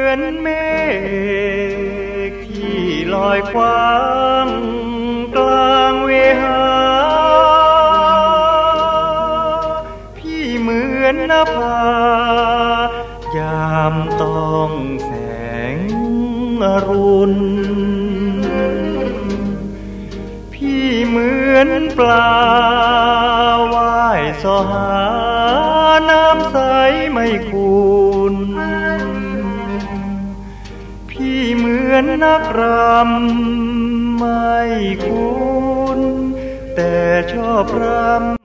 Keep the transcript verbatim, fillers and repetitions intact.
อนเมฆที่ลอยคว้างกลางเวหาพี่เหมือนนภายามต้องแสงอรุณพี่เหมือนปลาว่ายสอหาน้ำใสไม่ขุ่นพี่เหมือนนักรำไม่คุ้นแต่ชอบรำ